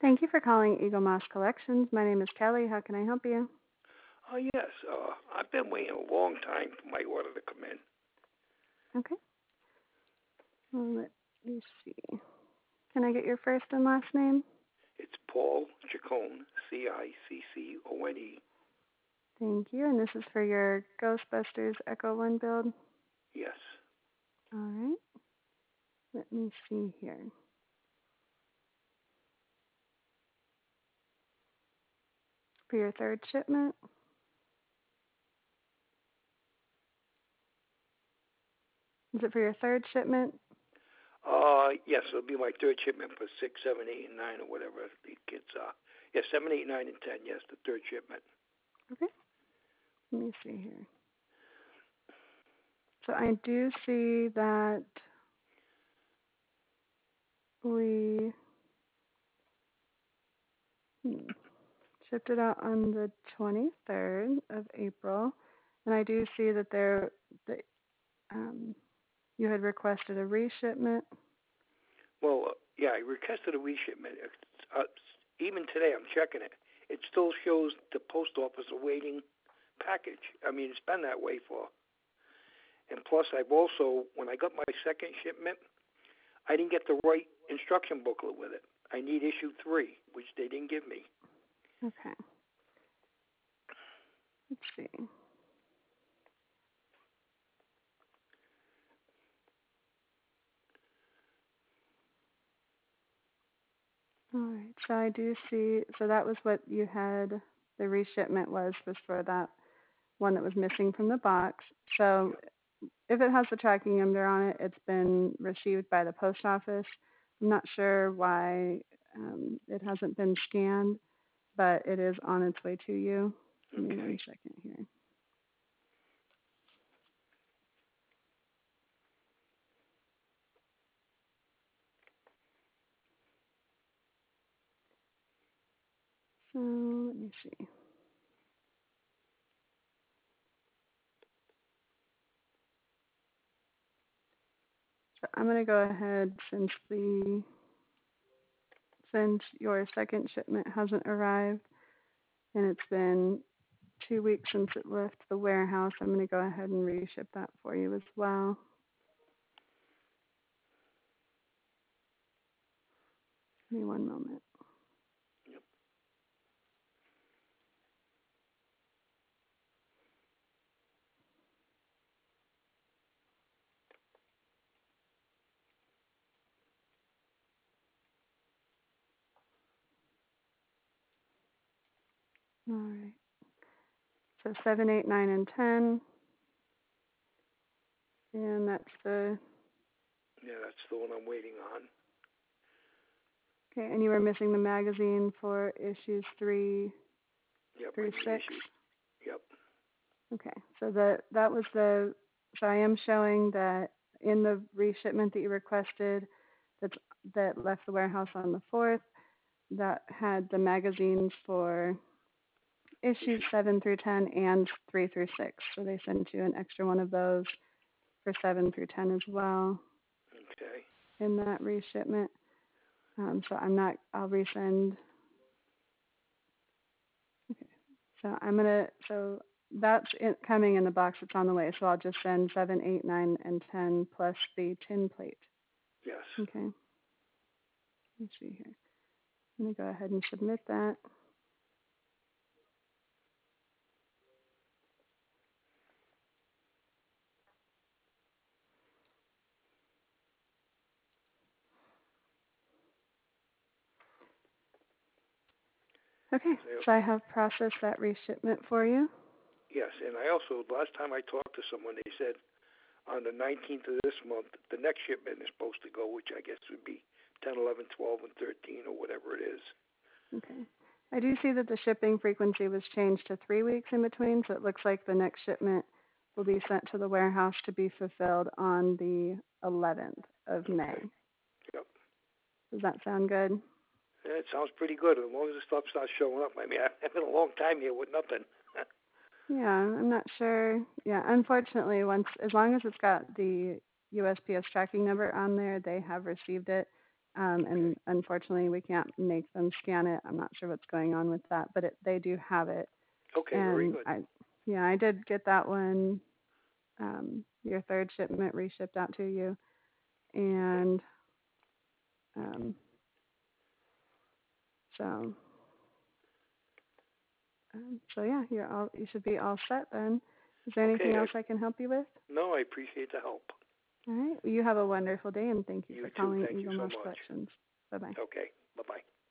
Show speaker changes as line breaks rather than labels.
Thank you for calling Eagle Moss Collections. My name is Kelly. How can I help you?
Oh, yes. I've been waiting a long time for my order to come in.
Okay. Well, let me see. Can I get your first and last name?
It's Paul Ciccone, Ciccone.
Thank you. And this is for your Ghostbusters Echo One build.
Yes.
All right. Let me see here. For your third shipment? Is it for your third shipment?
Yes, it'll be my third shipment for 6, 7, 8, and 9, or whatever the kids are. Yes, 7, 8, 9, and 10. Yes, the third shipment.
Okay. Let me see here. So I do see that we shipped it out on the 23rd of April. And I do see that um, you had requested a reshipment.
Well, yeah, I requested a reshipment. Even today, I'm checking it. It still shows the post office awaiting package. I mean, it's been that way for. And plus, I've also, when I got my second shipment, I didn't get the right instruction booklet with it. I need issue 3, which they didn't give me.
Okay. Let's see. All right. So I do see. So that was what you had. The reshipment was for that one that was missing from the box. So if it has the tracking number on it, it's been received by the post office. I'm not sure why it hasn't been scanned, but it is on its way to you. Give me 1 second here. So let me see. So I'm going to go ahead since your second shipment hasn't arrived and it's been 2 weeks since it left the warehouse, I'm going to go ahead and reship that for you as well. Give me 1 moment.
Yep.
All right. So 7, 8, 9, and 10. And that's the,
Yeah, that's the one I'm waiting on.
okay, and you were missing the magazine for issues 3
Yep, I
through
need
6.
issues. Yep.
Okay, so that was so I am showing that in the reshipment that you requested that's, that left the warehouse on the 4th, that had the magazines for issues 7 through 10 and 3 through 6. So they sent you an extra one of those for 7 through 10 as well
Okay.
in that reshipment. So I'll resend. Okay. So that's coming in the box. It's on the way. So I'll just send 7, 8, 9, and 10 plus the tin plate.
Yes.
Okay. Let's see here. I'm going to go ahead and submit that. Okay, so I have processed that reshipment for you.
Yes, and I also, last time I talked to someone, they said on the 19th of this month, the next shipment is supposed to go, which I guess would be 10, 11, 12, and 13, or whatever it is.
Okay. I do see that the shipping frequency was changed to 3 weeks in between, so it looks like the next shipment will be sent to the warehouse to be fulfilled on the 11th of May.
Okay. Yep.
Does that sound good?
Yeah, it sounds pretty good as long as the stuff starts showing up. I mean, I've been a long time here with nothing.
Yeah, I'm not sure. Yeah, unfortunately, as long as it's got the USPS tracking number on there, they have received it.
Okay.
And unfortunately, we can't make them scan it. I'm not sure what's going on with that, but they do have it.
Okay, very
And
good.
yeah, I did get that one, your third shipment reshipped out to you.
Okay.
And um, so, so yeah, you should be all set then. Is there anything
Okay.
else I can help you with?
No, I appreciate the help.
All right. Well, you have a wonderful day, and thank you
You
for
too.
calling
Thank you
Eagle
so
Mouse
much.
Collections. Bye bye.
Okay. Bye bye.